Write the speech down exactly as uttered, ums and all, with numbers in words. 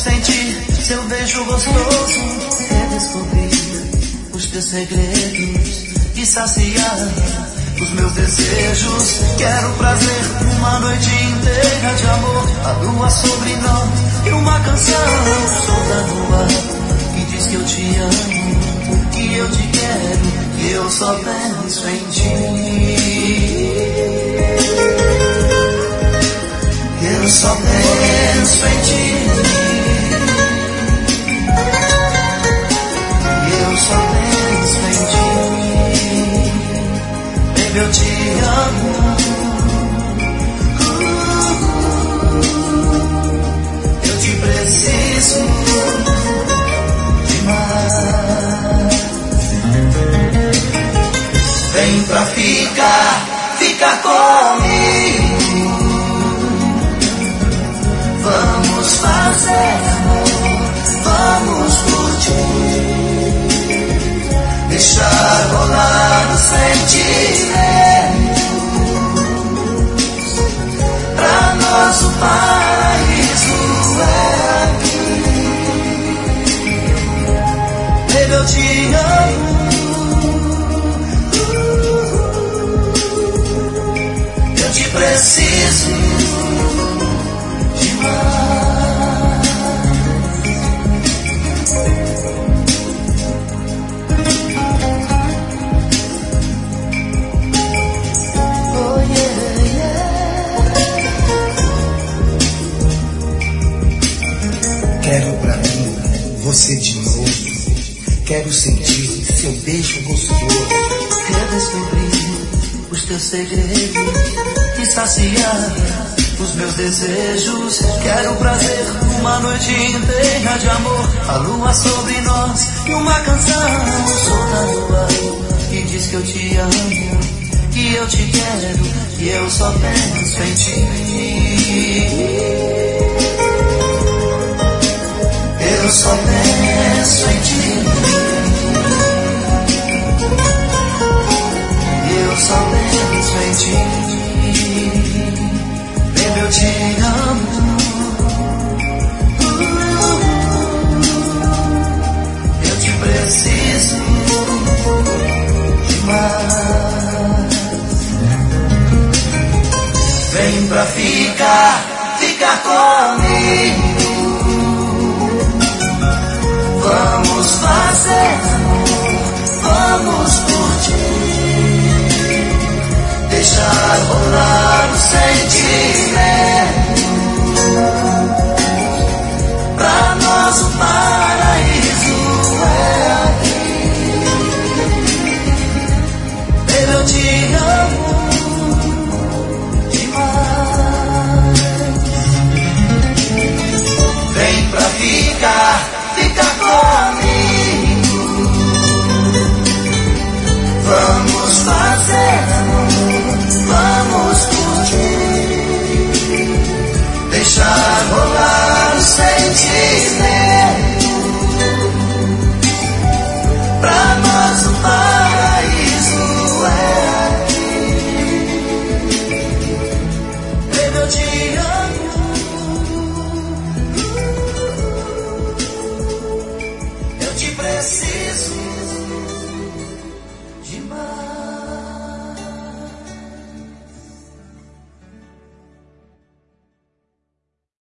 sentir seu beijo gostoso, redescobrir os teus segredos e saciar os meus desejos. Quero prazer, uma noite inteira de amor, a lua sobre nós e uma canção solta no ar que diz que eu te amo, que eu te quero, que eu só penso em ti. Eu só penso em ti. Eu só penso em ti. Baby, eu te amo. Eu te preciso demais. Vem pra ficar, fica comigo. Vamos fazer amor, vamos curtir, deixar rolar os sentimentos. Pra nós o paraíso é aqui. Baby, eu te amo. Eu te preciso. Quero pra mim você de novo. Quero sentir seu beijo gostoso. Quero descobrir os teus segredos e saciar os meus desejos. Quero prazer, uma noite inteira de amor, a lua sobre nós e uma canção solta no ar que diz que eu te amo, que eu te quero, que eu só penso em ti. Eu só penso em ti. Eu só penso em ti. Baby, eu te amo. Eu te preciso demais. Vem pra ficar, ficar comigo.